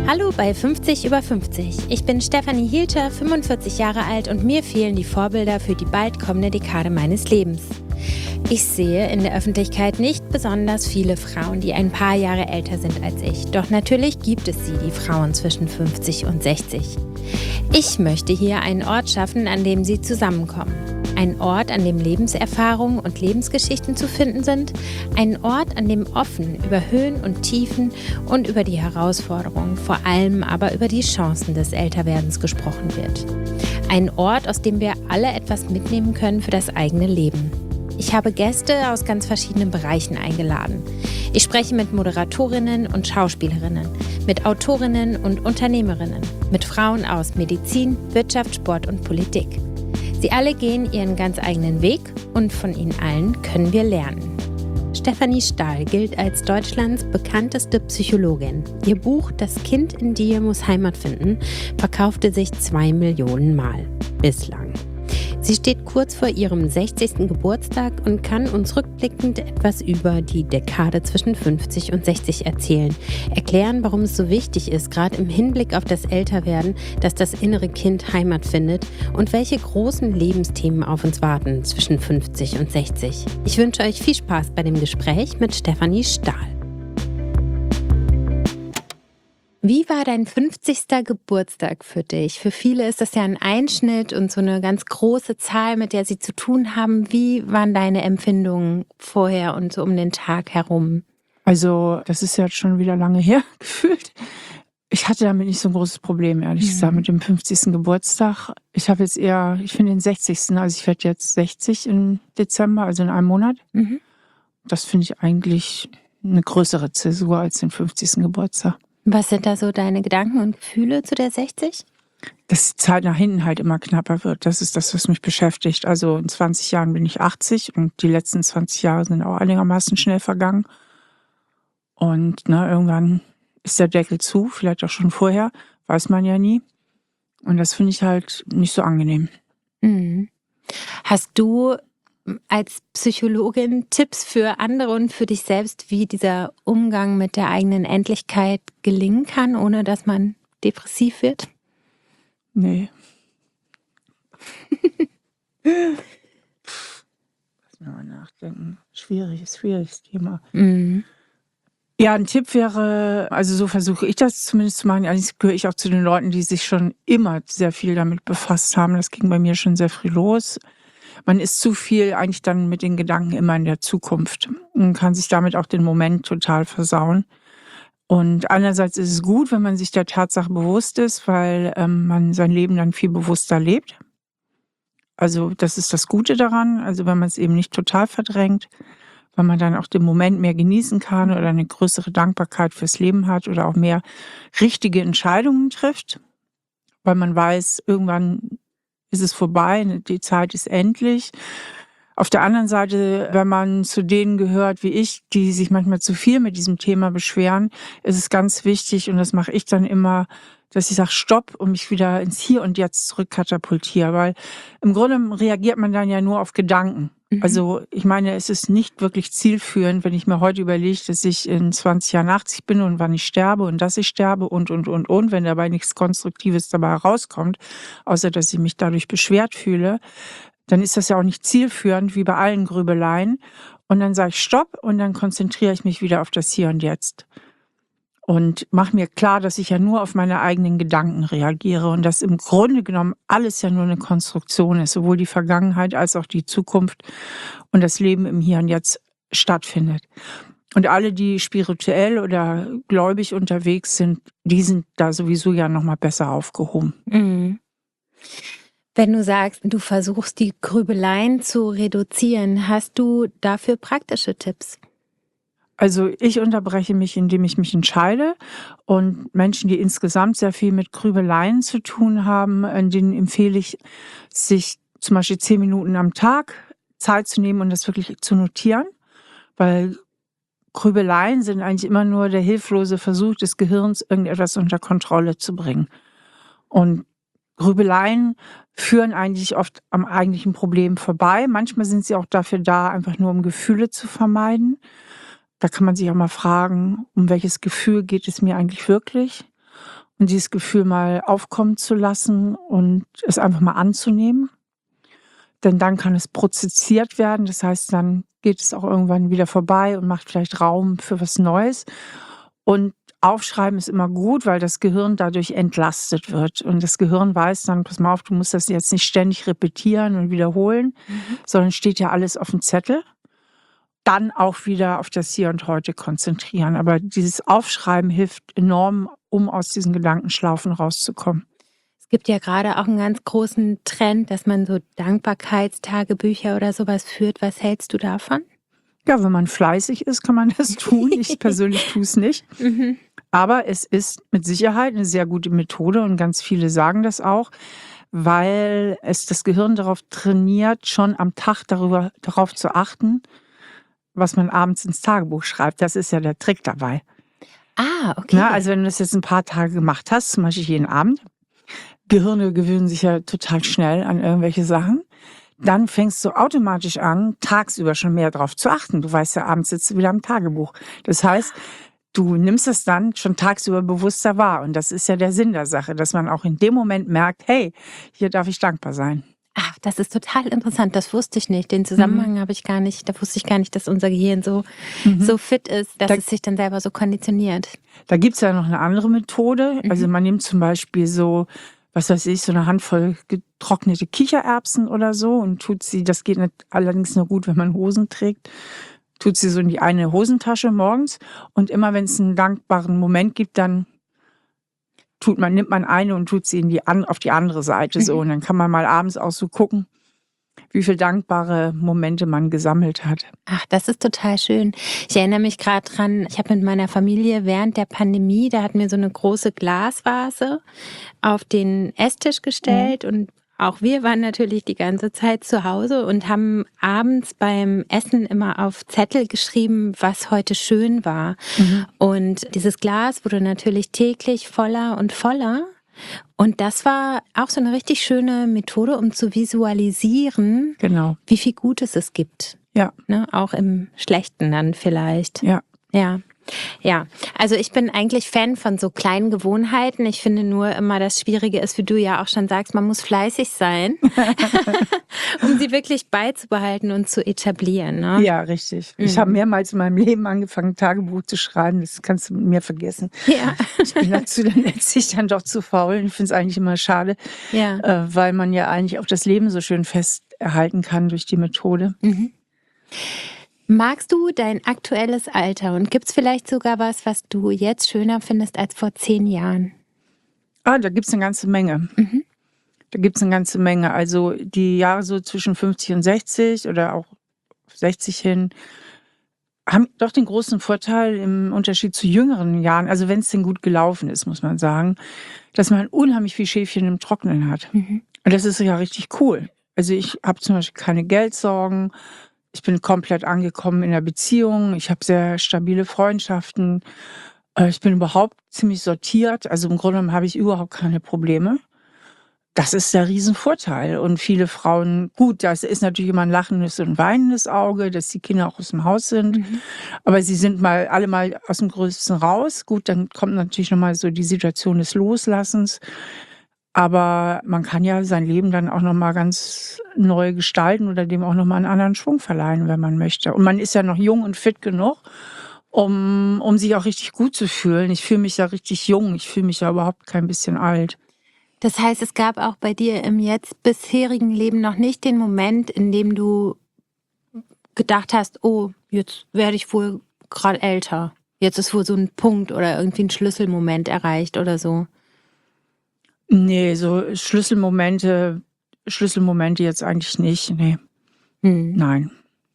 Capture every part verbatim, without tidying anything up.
Hallo bei fünfzig über fünfzig. Ich bin Stefanie Hielscher, fünfundvierzig Jahre alt und mir fehlen die Vorbilder für die bald kommende Dekade meines Lebens. Ich sehe in der Öffentlichkeit nicht besonders viele Frauen, die ein paar Jahre älter sind als ich. Doch natürlich gibt es sie, die Frauen zwischen fünfzig und sechzig. Ich möchte hier einen Ort schaffen, an dem sie zusammenkommen. Ein Ort, an dem Lebenserfahrungen und Lebensgeschichten zu finden sind. Ein Ort, an dem offen über Höhen und Tiefen und über die Herausforderungen, vor allem aber über die Chancen des Älterwerdens gesprochen wird. Ein Ort, aus dem wir alle etwas mitnehmen können für das eigene Leben. Ich habe Gäste aus ganz verschiedenen Bereichen eingeladen. Ich spreche mit Moderatorinnen und Schauspielerinnen, mit Autorinnen und Unternehmerinnen, mit Frauen aus Medizin, Wirtschaft, Sport und Politik. Sie alle gehen ihren ganz eigenen Weg und von ihnen allen können wir lernen. Stefanie Stahl gilt als Deutschlands bekannteste Psychologin. Ihr Buch »Das Kind in dir muss Heimat finden« verkaufte sich zwei Millionen Mal. Bislang. Sie steht kurz vor ihrem sechzigsten Geburtstag und kann uns rückblickend etwas über die Dekade zwischen fünfzig und sechzig erzählen. Erklären, warum es so wichtig ist, gerade im Hinblick auf das Älterwerden, dass das innere Kind Heimat findet und welche großen Lebensthemen auf uns warten zwischen fünfzig und sechzig. Ich wünsche euch viel Spaß bei dem Gespräch mit Stefanie Stahl. Wie war dein fünfzigster Geburtstag für dich? Für viele ist das ja ein Einschnitt und so eine ganz große Zahl, mit der sie zu tun haben. Wie waren deine Empfindungen vorher und so um den Tag herum? Also, das ist ja schon wieder lange her gefühlt. Ich hatte damit nicht so ein großes Problem, ehrlich Mhm. gesagt, mit dem fünfzigsten Geburtstag. Ich habe jetzt eher, ich finde den sechzigsten, also ich werde jetzt sechzig im Dezember, also in einem Monat. Mhm. Das finde ich eigentlich eine größere Zäsur als den fünfzigsten Geburtstag. Was sind da so deine Gedanken und Gefühle zu der sechzig? Dass die Zeit nach hinten halt immer knapper wird, das ist das, was mich beschäftigt. Also in zwanzig Jahren bin ich achtzig und die letzten zwanzig Jahre sind auch einigermaßen schnell vergangen. Und ne, irgendwann ist der Deckel zu, vielleicht auch schon vorher, weiß man ja nie. Und das finde ich halt nicht so angenehm. Mhm. Hast du als Psychologin Tipps für andere und für dich selbst, wie dieser Umgang mit der eigenen Endlichkeit gelingen kann, ohne dass man depressiv wird? Nee. Lass mir mal nachdenken. Schwieriges, schwieriges Thema. Mhm. Ja, ein Tipp wäre, also so versuche ich das zumindest zu machen. Eigentlich gehöre ich auch zu den Leuten, die sich schon immer sehr viel damit befasst haben. Das ging bei mir schon sehr früh los. Man ist zu viel eigentlich dann mit den Gedanken immer in der Zukunft und kann sich damit auch den Moment total versauen. Und einerseits ist es gut, wenn man sich der Tatsache bewusst ist, weil ähm, man sein Leben dann viel bewusster lebt. Also das ist das Gute daran, also wenn man es eben nicht total verdrängt, weil man dann auch den Moment mehr genießen kann oder eine größere Dankbarkeit fürs Leben hat oder auch mehr richtige Entscheidungen trifft, weil man weiß, irgendwann ist es vorbei, die Zeit ist endlich. Auf der anderen Seite, wenn man zu denen gehört wie ich, die sich manchmal zu viel mit diesem Thema beschweren, ist es ganz wichtig, und das mache ich dann immer, dass ich sage Stopp und mich wieder ins Hier und Jetzt zurückkatapultiere, weil im Grunde reagiert man dann ja nur auf Gedanken. Mhm. Also ich meine, es ist nicht wirklich zielführend, wenn ich mir heute überlege, dass ich in zwanzig Jahren achtzig bin und wann ich sterbe und dass ich sterbe und, und, und, und, wenn dabei nichts Konstruktives dabei herauskommt, außer dass ich mich dadurch beschwert fühle, dann ist das ja auch nicht zielführend, wie bei allen Grübeleien. Und dann sage ich Stopp und dann konzentriere ich mich wieder auf das Hier und Jetzt. Und mache mir klar, dass ich ja nur auf meine eigenen Gedanken reagiere und dass im Grunde genommen alles ja nur eine Konstruktion ist, sowohl die Vergangenheit als auch die Zukunft und das Leben im Hier und Jetzt stattfindet. Und alle, die spirituell oder gläubig unterwegs sind, die sind da sowieso ja noch mal besser aufgehoben. Mhm. Wenn du sagst, du versuchst die Grübeleien zu reduzieren, hast du dafür praktische Tipps? Also ich unterbreche mich, indem ich mich entscheide, und Menschen, die insgesamt sehr viel mit Grübeleien zu tun haben, denen empfehle ich, sich zum Beispiel zehn Minuten am Tag Zeit zu nehmen und das wirklich zu notieren, weil Grübeleien sind eigentlich immer nur der hilflose Versuch des Gehirns, irgendetwas unter Kontrolle zu bringen. Und Grübeleien führen eigentlich oft am eigentlichen Problem vorbei. Manchmal sind sie auch dafür da, einfach nur um Gefühle zu vermeiden. Da kann man sich auch mal fragen, um welches Gefühl geht es mir eigentlich wirklich? und dieses Gefühl mal aufkommen zu lassen und es einfach mal anzunehmen. Denn dann kann es prozessiert werden. Das heißt, dann geht es auch irgendwann wieder vorbei und macht vielleicht Raum für was Neues. Und Aufschreiben ist immer gut, weil das Gehirn dadurch entlastet wird. Und das Gehirn weiß dann, pass mal auf, du musst das jetzt nicht ständig repetieren und wiederholen, mhm. sondern steht ja alles auf dem Zettel. Dann auch wieder auf das Hier und Heute konzentrieren. Aber dieses Aufschreiben hilft enorm, um aus diesen Gedankenschlaufen rauszukommen. Es gibt ja gerade auch einen ganz großen Trend, dass man so Dankbarkeitstagebücher oder sowas führt. Was hältst du davon? Ja, wenn man fleißig ist, kann man das tun. Ich persönlich tue es nicht. Mhm. Aber es ist mit Sicherheit eine sehr gute Methode und ganz viele sagen das auch, weil es das Gehirn darauf trainiert, schon am Tag darüber, darauf zu achten, was man abends ins Tagebuch schreibt. Das ist ja der Trick dabei. Ah, okay. Na, also wenn du das jetzt ein paar Tage gemacht hast, zum Beispiel jeden Abend, Gehirne gewöhnen sich ja total schnell an irgendwelche Sachen. Dann fängst du automatisch an, tagsüber schon mehr drauf zu achten. Du weißt ja, abends sitzt du wieder am Tagebuch. Das heißt, du nimmst es dann schon tagsüber bewusster wahr. Und das ist ja der Sinn der Sache, dass man auch in dem Moment merkt, hey, hier darf ich dankbar sein. Ach, das ist total interessant. Das wusste ich nicht. Den Zusammenhang mhm. habe ich gar nicht. Da wusste ich gar nicht, dass unser Gehirn so, mhm. so fit ist, dass da, es sich dann selber so konditioniert. Da gibt es ja noch eine andere Methode. Mhm. Also man nimmt zum Beispiel so, was weiß ich, so eine Handvoll getrocknete Kichererbsen oder so und tut sie, das geht nicht, allerdings nur gut, wenn man Hosen trägt, tut sie so in die eine Hosentasche morgens und immer wenn es einen dankbaren Moment gibt, dann tut man, nimmt man eine und tut sie in die an, auf die andere Seite so und dann kann man mal abends auch so gucken, wie viele dankbare Momente man gesammelt hat. Ach, das ist total schön. Ich erinnere mich gerade dran, ich habe mit meiner Familie während der Pandemie, da hatten wir so eine große Glasvase auf den Esstisch gestellt mhm. und auch wir waren natürlich die ganze Zeit zu Hause und haben abends beim Essen immer auf Zettel geschrieben, was heute schön war. Mhm. Und dieses Glas wurde natürlich täglich voller und voller. Und das war auch so eine richtig schöne Methode, um zu visualisieren, genau. wie viel Gutes es gibt. Ja. Ne? Auch im Schlechten dann vielleicht. Ja. Ja. Ja, also ich bin eigentlich Fan von so kleinen Gewohnheiten. Ich finde nur immer, das Schwierige ist, wie du ja auch schon sagst, man muss fleißig sein, um sie wirklich beizubehalten und zu etablieren. Ne? Ja, richtig. Mhm. Ich habe mehrmals in meinem Leben angefangen, Tagebuch zu schreiben. Das kannst du mit mir vergessen. Ja. Ich bin dazu dann letztlich dann doch zu faul. Ich finde es eigentlich immer schade, ja. äh, weil man ja eigentlich auch das Leben so schön fest erhalten kann durch die Methode. Mhm. Magst du dein aktuelles Alter und gibt es vielleicht sogar was, was du jetzt schöner findest als vor zehn Jahren? Ah, da gibt es eine ganze Menge. Mhm. Da gibt es eine ganze Menge. Also die Jahre so zwischen fünfzig und sechzig oder auch sechzig hin haben doch den großen Vorteil im Unterschied zu jüngeren Jahren, also wenn es denn gut gelaufen ist, muss man sagen, dass man unheimlich viel Schäfchen im Trocknen hat. Mhm. Und das ist ja richtig cool. Also ich habe zum Beispiel keine Geldsorgen. Ich bin komplett angekommen in der Beziehung. Ich habe sehr stabile Freundschaften. Ich bin überhaupt ziemlich sortiert. Also im Grunde genommen habe ich überhaupt keine Probleme. Das ist der Riesenvorteil. Und viele Frauen, gut, das ist natürlich immer ein lachendes und weinendes Auge, dass die Kinder auch aus dem Haus sind. Mhm. Aber sie sind mal alle mal aus dem Größten raus. Gut, dann kommt natürlich nochmal so die Situation des Loslassens. Aber man kann ja sein Leben dann auch nochmal ganz neu gestalten oder dem auch nochmal einen anderen Schwung verleihen, wenn man möchte. Und man ist ja noch jung und fit genug, um, um sich auch richtig gut zu fühlen. Ich fühle mich ja richtig jung, ich fühle mich ja überhaupt kein bisschen alt. Das heißt, es gab auch bei dir im jetzt bisherigen Leben noch nicht den Moment, in dem du gedacht hast, oh, jetzt werde ich wohl gerade älter. Jetzt ist wohl so ein Punkt oder irgendwie ein Schlüsselmoment erreicht oder so. Nee, so Schlüsselmomente, Schlüsselmomente jetzt eigentlich nicht, nee. Hm. Nein.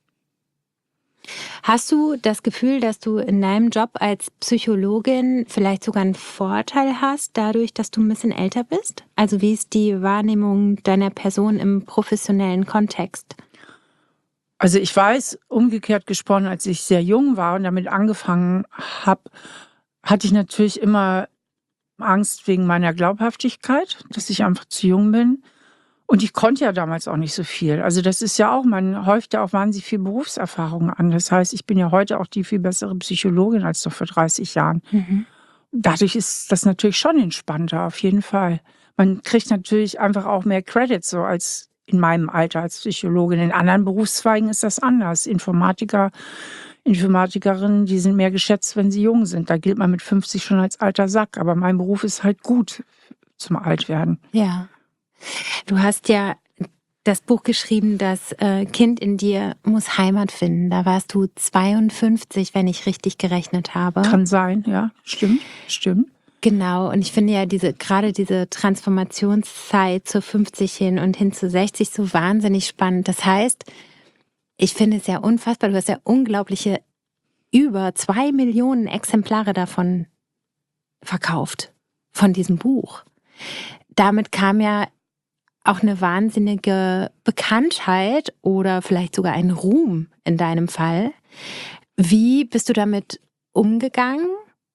Hast du das Gefühl, dass du in deinem Job als Psychologin vielleicht sogar einen Vorteil hast, dadurch, dass du ein bisschen älter bist? Also wie ist die Wahrnehmung deiner Person im professionellen Kontext? Also ich weiß, umgekehrt gesprochen, als ich sehr jung war und damit angefangen habe, hatte ich natürlich immer Angst wegen meiner Glaubhaftigkeit, dass ich einfach zu jung bin. Und ich konnte ja damals auch nicht so viel. Also das ist ja auch, man häuft ja auch wahnsinnig viel Berufserfahrung an. Das heißt, ich bin ja heute auch die viel bessere Psychologin als noch vor dreißig Jahren. Mhm. dadurch ist das natürlich schon entspannter, auf jeden Fall. Man kriegt natürlich einfach auch mehr Credit, so als in meinem Alter als Psychologin. In anderen Berufszweigen ist das anders. Informatiker, Informatikerinnen, die sind mehr geschätzt, wenn sie jung sind. Da gilt man mit fünfzig schon als alter Sack. Aber mein Beruf ist halt gut zum Altwerden. Ja. Du hast ja das Buch geschrieben, das äh, Kind in dir muss Heimat finden. Da warst du zweiundfünfzig, wenn ich richtig gerechnet habe. Kann sein, ja. Stimmt, stimmt. Genau, und ich finde ja diese gerade diese Transformationszeit zu fünfzig hin und hin zu sechzig so wahnsinnig spannend. Das heißt, ich finde es ja unfassbar, du hast ja unglaubliche über zwei Millionen Exemplare davon verkauft, von diesem Buch. Damit kam ja auch eine wahnsinnige Bekanntheit oder vielleicht sogar ein Ruhm in deinem Fall. Wie bist du damit umgegangen?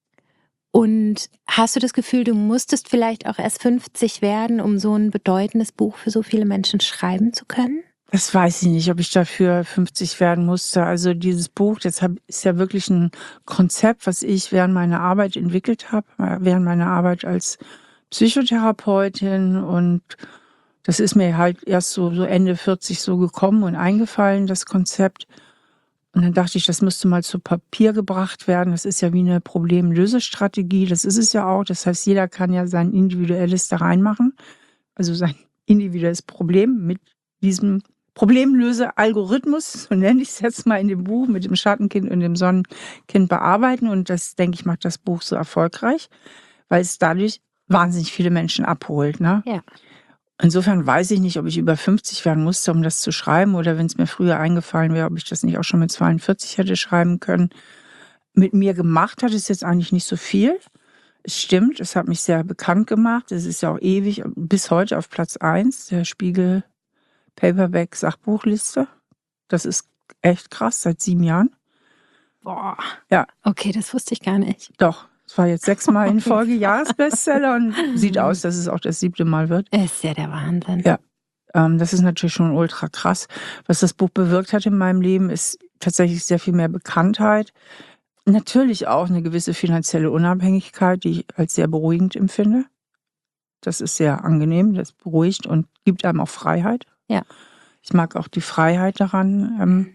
Und hast du das Gefühl, du musstest vielleicht auch erst fünfzig werden, um so ein bedeutendes Buch für so viele Menschen schreiben zu können? Das weiß ich nicht, ob ich dafür fünfzig werden musste. Also dieses Buch, das ist ja wirklich ein Konzept, was ich während meiner Arbeit entwickelt habe, während meiner Arbeit als Psychotherapeutin. Und das ist mir halt erst so, so Ende vierzig so gekommen und eingefallen, das Konzept. Und dann dachte ich, das müsste mal zu Papier gebracht werden. Das ist ja wie eine Problemlösestrategie. Das ist es ja auch. Das heißt, jeder kann ja sein individuelles da reinmachen. Also sein individuelles Problem mit diesem Problemlöse-Algorithmus, so nenne ich es jetzt mal in dem Buch, mit dem Schattenkind und dem Sonnenkind bearbeiten. Und das, denke ich, macht das Buch so erfolgreich, weil es dadurch wahnsinnig viele Menschen abholt. Ne? Ja. Insofern weiß ich nicht, ob ich über fünfzig werden musste, um das zu schreiben, oder wenn es mir früher eingefallen wäre, ob ich das nicht auch schon mit zweiundvierzig hätte schreiben können. Mit mir gemacht hat es jetzt eigentlich nicht so viel. Es stimmt, es hat mich sehr bekannt gemacht. Es ist ja auch ewig, bis heute auf Platz eins der Spiegel Paperback Sachbuchliste. Das ist echt krass, seit sieben Jahren. Boah. Ja. Okay, das wusste ich gar nicht. Doch. Es war jetzt sechsmal in Folge Jahresbestseller und sieht aus, dass es auch das siebte Mal wird. Ist ja der Wahnsinn. Ja, ähm, das ist natürlich schon ultra krass. Was das Buch bewirkt hat in meinem Leben, ist tatsächlich sehr viel mehr Bekanntheit. Natürlich auch eine gewisse finanzielle Unabhängigkeit, die ich als sehr beruhigend empfinde. Das ist sehr angenehm, das beruhigt und gibt einem auch Freiheit. Ja. Ich mag auch die Freiheit daran. Ähm,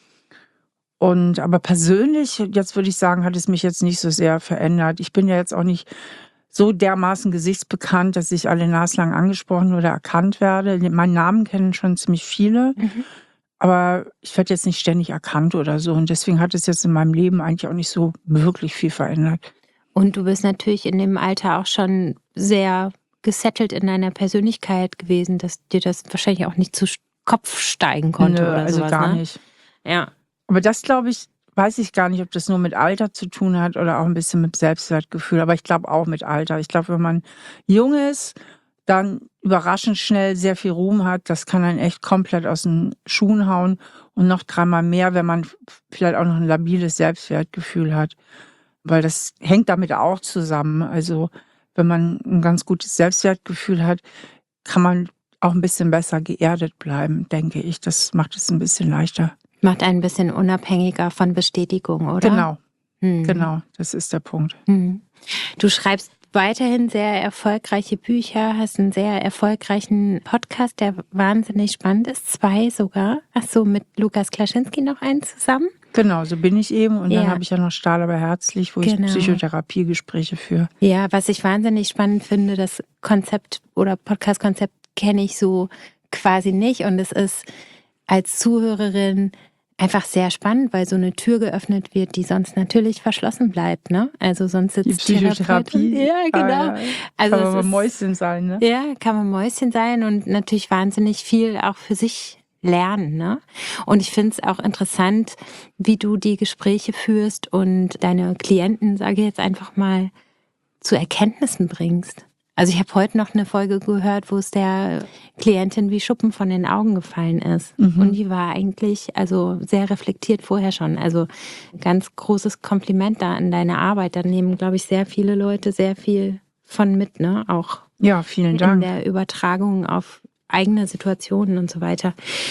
Und aber persönlich, jetzt würde ich sagen, hat es mich jetzt nicht so sehr verändert. Ich bin ja jetzt auch nicht so dermaßen gesichtsbekannt, dass ich alle naslang angesprochen oder erkannt werde. Meinen Namen kennen schon ziemlich viele, Mhm. aber ich werde jetzt nicht ständig erkannt oder so. Und deswegen hat es jetzt in meinem Leben eigentlich auch nicht so wirklich viel verändert. Und du bist natürlich in dem Alter auch schon sehr gesettelt in deiner Persönlichkeit gewesen, dass dir das wahrscheinlich auch nicht zu Kopf steigen konnte Nö, oder also sowas, gar ne? nicht. Ja. Aber das, glaube ich, weiß ich gar nicht, ob das nur mit Alter zu tun hat oder auch ein bisschen mit Selbstwertgefühl. Aber ich glaube auch mit Alter. Ich glaube, wenn man jung ist, dann überraschend schnell sehr viel Ruhm hat, das kann einen echt komplett aus den Schuhen hauen. Und noch dreimal mehr, wenn man vielleicht auch noch ein labiles Selbstwertgefühl hat. Weil das hängt damit auch zusammen. Also wenn man ein ganz gutes Selbstwertgefühl hat, kann man auch ein bisschen besser geerdet bleiben, denke ich. Das macht es ein bisschen leichter. Macht einen ein bisschen unabhängiger von Bestätigung, oder? Genau, Hm. genau, das ist der Punkt. Hm. Du schreibst weiterhin sehr erfolgreiche Bücher, hast einen sehr erfolgreichen Podcast, der wahnsinnig spannend ist. Zwei sogar. Ach so, mit Lukas Klaschinski noch einen zusammen? Genau, so bin ich eben. Und dann Ja. habe ich ja noch Stahl aber herzlich, wo Genau. ich Psychotherapiegespräche führe. Ja, was ich wahnsinnig spannend finde, das Konzept oder Podcast-Konzept kenne ich so quasi nicht. Und es ist als Zuhörerin einfach sehr spannend, weil so eine Tür geöffnet wird, die sonst natürlich verschlossen bleibt, ne? Also sonst sitzt Die Psychotherapie. Therapeutin- Ja, genau. Ah, ja. Also Kann man es mal ist- Mäuschen sein, ne? Ja, kann man Mäuschen sein und natürlich wahnsinnig viel auch für sich lernen, ne? Und ich finde es auch interessant, wie du die Gespräche führst und deine Klienten, sage ich jetzt einfach mal, zu Erkenntnissen bringst. Also ich habe heute noch eine Folge gehört, wo es der Klientin wie Schuppen von den Augen gefallen ist. Mhm. Und die war eigentlich also sehr reflektiert vorher schon. Also ganz großes Kompliment da an deine Arbeit. Da nehmen, glaube ich, sehr viele Leute sehr viel von mit, ne? Auch Ja, vielen in Dank. der Übertragung auf eigene Situationen und so weiter.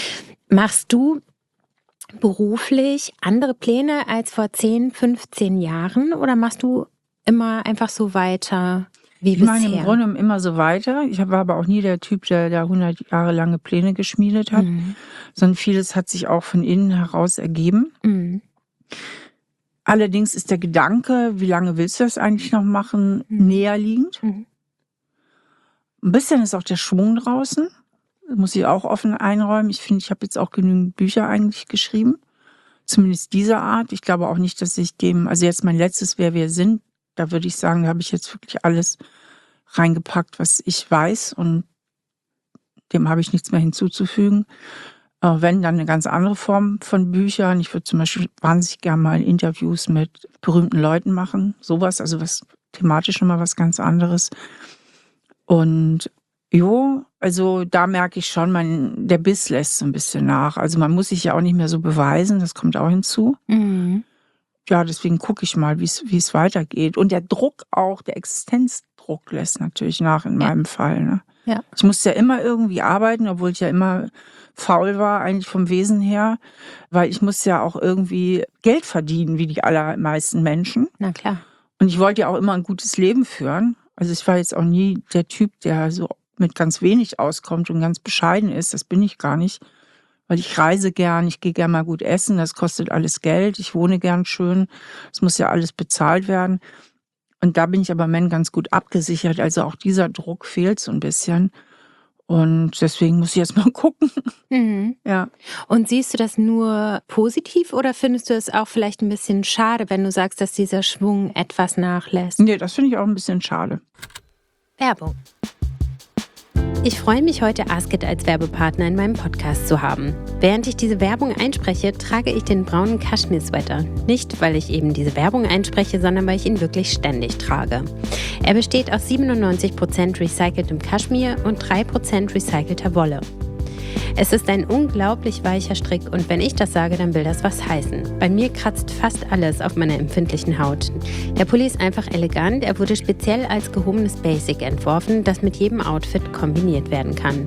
Machst du beruflich andere Pläne als vor zehn, fünfzehn Jahren oder machst du immer einfach so weiter wie Ich bisher? meine, im Grunde genommen immer so weiter. Ich war aber auch nie der Typ, der da hundert Jahre lange Pläne geschmiedet hat, Mhm. sondern vieles hat sich auch von innen heraus ergeben. Mhm. Allerdings ist der Gedanke, wie lange willst du das eigentlich noch machen, Mhm. näher liegend. Mhm. Ein bisschen ist auch der Schwung draußen, muss ich auch offen einräumen. Ich finde, ich habe jetzt auch genügend Bücher eigentlich geschrieben, zumindest dieser Art. Ich glaube auch nicht, dass ich dem, also jetzt mein letztes Wer wir sind, da würde ich sagen, da habe ich jetzt wirklich alles reingepackt, was ich weiß, und dem habe ich nichts mehr hinzuzufügen. Äh, wenn, dann eine ganz andere Form von Büchern. Ich würde zum Beispiel wahnsinnig gerne mal Interviews mit berühmten Leuten machen, sowas, also was thematisch nochmal was ganz anderes. Und jo, also da merke ich schon, mein, der Biss lässt so ein bisschen nach. Also man muss sich ja auch nicht mehr so beweisen, das kommt auch hinzu. Mhm. Ja, deswegen gucke ich mal, wie es wie es weitergeht. Und der Druck auch, der Existenzdruck lässt natürlich nach in Ja. meinem Fall. Ne? Ja. Ich musste ja immer irgendwie arbeiten, obwohl ich ja immer faul war, eigentlich vom Wesen her, weil ich musste ja auch irgendwie Geld verdienen, wie die allermeisten Menschen. Na klar. Und ich wollte ja auch immer ein gutes Leben führen. Also ich war jetzt auch nie der Typ, der so mit ganz wenig auskommt und ganz bescheiden ist. Das bin ich gar nicht. Weil ich reise gern, ich gehe gern mal gut essen, das kostet alles Geld, ich wohne gern schön, es muss ja alles bezahlt werden. Und da bin ich aber im Moment ganz gut abgesichert, also auch dieser Druck fehlt so ein bisschen. Und deswegen muss ich jetzt mal gucken. Mhm. Ja. Und siehst du das nur positiv oder findest du es auch vielleicht ein bisschen schade, wenn du sagst, dass dieser Schwung etwas nachlässt? Nee, das finde ich auch ein bisschen schade. Werbung. Ich freue mich heute, Askit als Werbepartner in meinem Podcast zu haben. Während ich diese Werbung einspreche, trage ich den braunen Kaschmir-Sweater. Nicht, weil ich eben diese Werbung einspreche, sondern weil ich ihn wirklich ständig trage. Er besteht aus siebenundneunzig Prozent recyceltem Kaschmir und drei Prozent recycelter Wolle. Es ist ein unglaublich weicher Strick und wenn ich das sage, dann will das was heißen. Bei mir kratzt fast alles auf meiner empfindlichen Haut. Der Pulli ist einfach elegant, er wurde speziell als gehobenes Basic entworfen, das mit jedem Outfit kombiniert werden kann.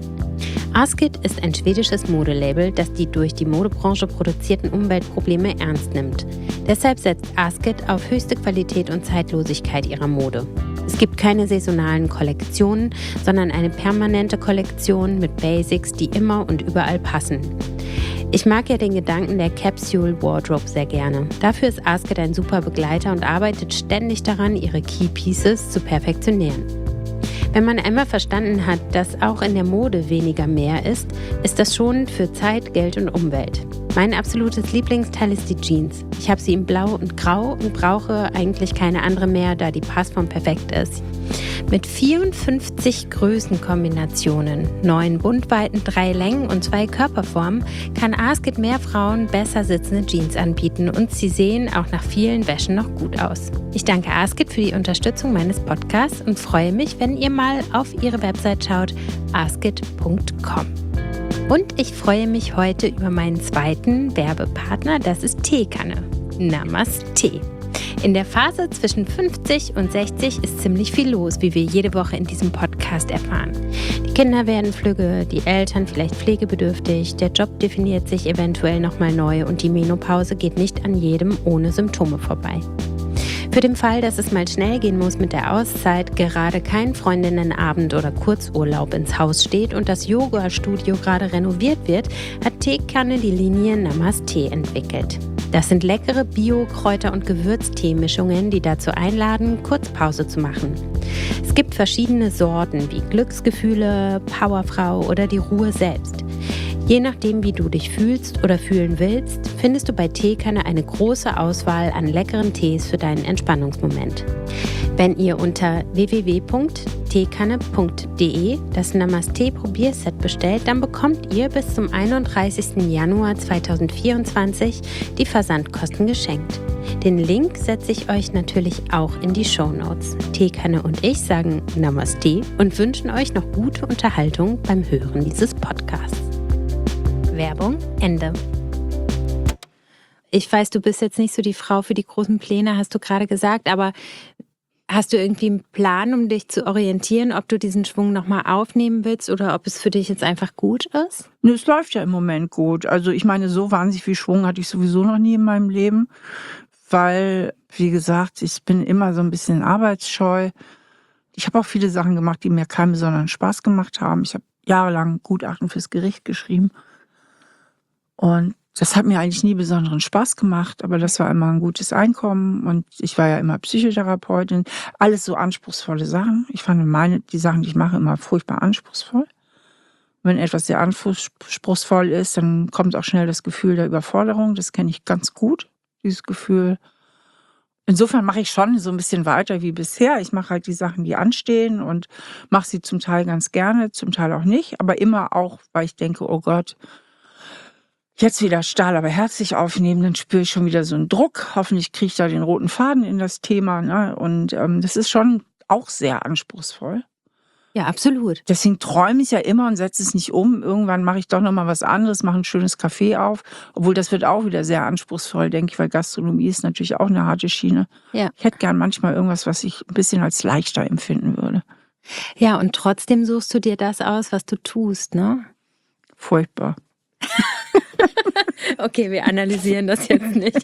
Askit ist ein schwedisches Modelabel, das die durch die Modebranche produzierten Umweltprobleme ernst nimmt. Deshalb setzt Askit auf höchste Qualität und Zeitlosigkeit ihrer Mode. Es gibt keine saisonalen Kollektionen, sondern eine permanente Kollektion mit Basics, die immer und überall passen. Ich mag ja den Gedanken der Capsule Wardrobe sehr gerne. Dafür ist Askit ein super Begleiter und arbeitet ständig daran, ihre Key Pieces zu perfektionieren. Wenn man einmal verstanden hat, dass auch in der Mode weniger mehr ist, ist das schonend für Zeit, Geld und Umwelt. Mein absolutes Lieblingsteil ist die Jeans. Ich habe sie in Blau und Grau und brauche eigentlich keine andere mehr, da die Passform perfekt ist. Mit vierundfünfzig Größenkombinationen, neun Buntweiten, drei Längen und zwei Körperformen kann Askit mehr Frauen besser sitzende Jeans anbieten und sie sehen auch nach vielen Wäschen noch gut aus. Ich danke Askit für die Unterstützung meines Podcasts und freue mich, wenn ihr mal auf ihre Website schaut, askit punkt com. Und ich freue mich heute über meinen zweiten Werbepartner, das ist Teekanne. Namaste. In der Phase zwischen fünfzig und sechzig ist ziemlich viel los, wie wir jede Woche in diesem Podcast erfahren. Die Kinder werden flügge, die Eltern vielleicht pflegebedürftig, der Job definiert sich eventuell nochmal neu und die Menopause geht nicht an jedem ohne Symptome vorbei. Für den Fall, dass es mal schnell gehen muss mit der Auszeit, gerade kein Freundinnenabend oder Kurzurlaub ins Haus steht und das Yoga-Studio gerade renoviert wird, hat Teekanne die Linie Namaste entwickelt. Das sind leckere Bio-Kräuter- und Gewürzteemischungen, die dazu einladen, kurz Pause zu machen. Es gibt verschiedene Sorten wie Glücksgefühle, Powerfrau oder die Ruhe selbst. Je nachdem, wie du dich fühlst oder fühlen willst, findest du bei Teekanne eine große Auswahl an leckeren Tees für deinen Entspannungsmoment. Wenn ihr unter w w w punkt teekanne punkt de das Namaste-Probierset bestellt, dann bekommt ihr bis zum einunddreißigsten Januar zweitausendvierundzwanzig die Versandkosten geschenkt. Den Link setze ich euch natürlich auch in die Shownotes. Teekanne und ich sagen Namaste und wünschen euch noch gute Unterhaltung beim Hören dieses Podcasts. Werbung, Ende. Ich weiß, du bist jetzt nicht so die Frau für die großen Pläne, hast du gerade gesagt, aber hast du irgendwie einen Plan, um dich zu orientieren, ob du diesen Schwung nochmal aufnehmen willst oder ob es für dich jetzt einfach gut ist? Ne, es läuft ja im Moment gut. Also ich meine, so wahnsinnig viel Schwung hatte ich sowieso noch nie in meinem Leben. weil, wie gesagt, ich bin immer so ein bisschen arbeitsscheu. Ich habe auch viele Sachen gemacht, die mir keinen besonderen Spaß gemacht haben. Ich habe jahrelang Gutachten fürs Gericht geschrieben. Und das hat mir eigentlich nie besonderen Spaß gemacht, aber das war immer ein gutes Einkommen und ich war ja immer Psychotherapeutin. Alles so anspruchsvolle Sachen. Ich fand meine, die Sachen, die ich mache, immer furchtbar anspruchsvoll. Wenn etwas sehr anspruchsvoll ist, dann kommt auch schnell das Gefühl der Überforderung. Das kenne ich ganz gut, dieses Gefühl. Insofern mache ich schon so ein bisschen weiter wie bisher. Ich mache halt die Sachen, die anstehen und mache sie zum Teil ganz gerne, zum Teil auch nicht, aber immer auch, weil ich denke, oh Gott, jetzt wieder Stahl aber herzlich aufnehmen, dann spüre ich schon wieder so einen Druck. Hoffentlich kriege ich da den roten Faden in das Thema. Ne? Und ähm, das ist schon auch sehr anspruchsvoll. Ja, absolut. Deswegen träume ich ja immer und setze es nicht um. Irgendwann mache ich doch noch mal was anderes, mache ein schönes Café auf. Obwohl, das wird auch wieder sehr anspruchsvoll, denke ich, weil Gastronomie ist natürlich auch eine harte Schiene. Ja. Ich hätte gern manchmal irgendwas, was ich ein bisschen als leichter empfinden würde. Ja, und trotzdem suchst du dir das aus, was du tust, ne? Furchtbar. Okay, wir analysieren das jetzt nicht.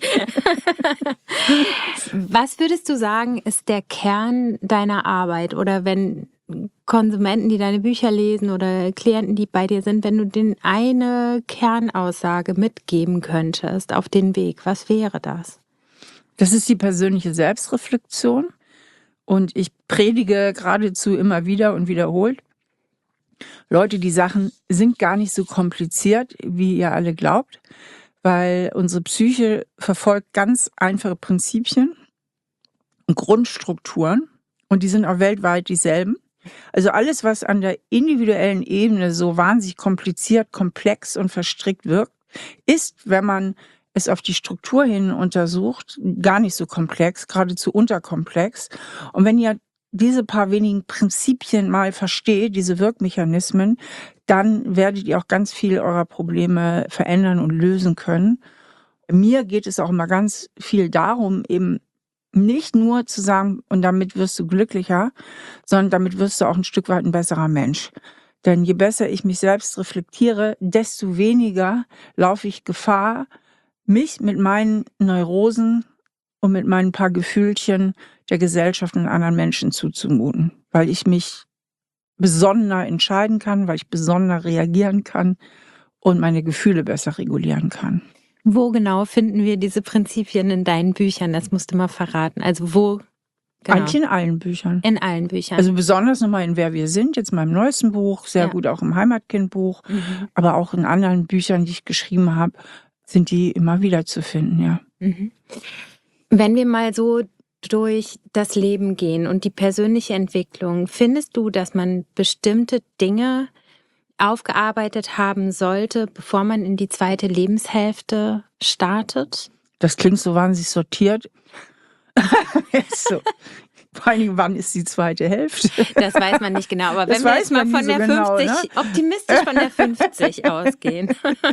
Was würdest du sagen, ist der Kern deiner Arbeit? Oder wenn Konsumenten, die deine Bücher lesen oder Klienten, die bei dir sind, wenn du denen eine Kernaussage mitgeben könntest auf den Weg, was wäre das? Das ist die persönliche Selbstreflexion. Und ich predige geradezu immer wieder und wiederholt. Leute, die Sachen sind gar nicht so kompliziert, wie ihr alle glaubt, weil unsere Psyche verfolgt ganz einfache Prinzipien und Grundstrukturen und die sind auch weltweit dieselben. Also alles, was an der individuellen Ebene so wahnsinnig kompliziert, komplex und verstrickt wirkt, ist, wenn man es auf die Struktur hin untersucht, gar nicht so komplex, geradezu unterkomplex. Und wenn ihr diese paar wenigen Prinzipien mal versteht, diese Wirkmechanismen, dann werdet ihr auch ganz viel eurer Probleme verändern und lösen können. Mir geht es auch immer ganz viel darum, eben nicht nur zu sagen, und damit wirst du glücklicher, sondern damit wirst du auch ein Stück weit ein besserer Mensch. Denn je besser ich mich selbst reflektiere, desto weniger laufe ich Gefahr, mich mit meinen Neurosen und mit meinen paar Gefühlchen der Gesellschaft und anderen Menschen zuzumuten, weil ich mich besonderer entscheiden kann, weil ich besonderer reagieren kann und meine Gefühle besser regulieren kann. Wo genau finden wir diese Prinzipien in deinen Büchern? Das musst du mal verraten. Also wo? Genau. Eigentlich in allen Büchern. In allen Büchern. Also besonders nochmal in Wer wir sind, jetzt meinem neuesten Buch, sehr ja. gut auch im Heimatkindbuch, mhm. aber auch in anderen Büchern, die ich geschrieben habe, sind die immer wieder zu finden, ja. Mhm. Wenn wir mal so durch das Leben gehen und die persönliche Entwicklung, findest du, dass man bestimmte Dinge aufgearbeitet haben sollte, bevor man in die zweite Lebenshälfte startet? Das klingt so wahnsinnig sortiert. so. Vor allen Dingen, wann ist die zweite Hälfte? Das weiß man nicht genau, aber wenn wir jetzt mal von der so genau, fünfzig, ne? optimistisch von der fünfzig ausgehen.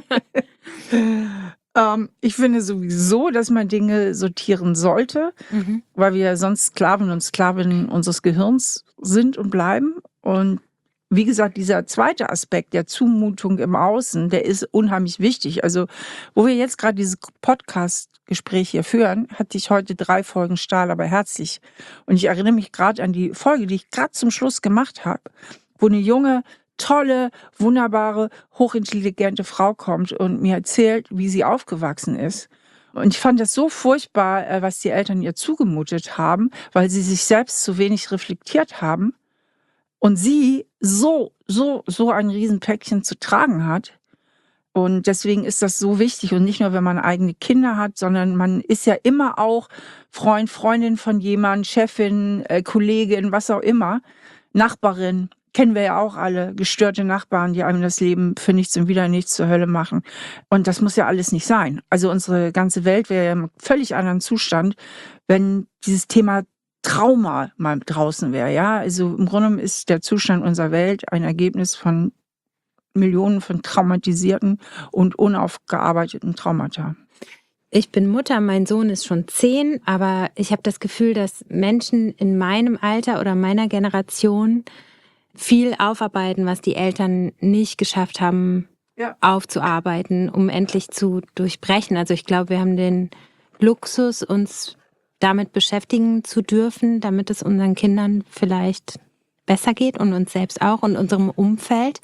ähm, ich finde sowieso, dass man Dinge sortieren sollte, mhm. weil wir sonst Sklaven und Sklavinnen unseres Gehirns sind und bleiben. Und wie gesagt, dieser zweite Aspekt der Zumutung im Außen, der ist unheimlich wichtig. Also, wo wir jetzt gerade dieses Podcast-Gespräch hier führen, hatte ich heute drei Folgen Stahl, aber herzlich. Und ich erinnere mich gerade an die Folge, die ich gerade zum Schluss gemacht habe, wo eine junge, tolle, wunderbare, hochintelligente Frau kommt und mir erzählt, wie sie aufgewachsen ist. Und ich fand das so furchtbar, was die Eltern ihr zugemutet haben, weil sie sich selbst zu wenig reflektiert haben. Und sie so, so, so ein Riesenpäckchen zu tragen hat. Und deswegen ist das so wichtig. Und nicht nur, wenn man eigene Kinder hat, sondern man ist ja immer auch Freund, Freundin von jemandem, Chefin, äh, Kollegin, was auch immer, Nachbarin. Kennen wir ja auch alle, gestörte Nachbarn, die einem das Leben für nichts und wieder nichts zur Hölle machen. Und das muss ja alles nicht sein. Also unsere ganze Welt wäre ja im völlig anderen Zustand, wenn dieses Thema Trauma mal draußen wäre, ja. Also im Grunde genommen ist der Zustand unserer Welt ein Ergebnis von Millionen von traumatisierten und unaufgearbeiteten Traumata. Ich bin Mutter, mein Sohn ist schon zehn, aber ich habe das Gefühl, dass Menschen in meinem Alter oder meiner Generation viel aufarbeiten, was die Eltern nicht geschafft haben, ja. aufzuarbeiten, um endlich zu durchbrechen. Also ich glaube, wir haben den Luxus, uns damit beschäftigen zu dürfen, damit es unseren Kindern vielleicht besser geht und uns selbst auch und unserem Umfeld.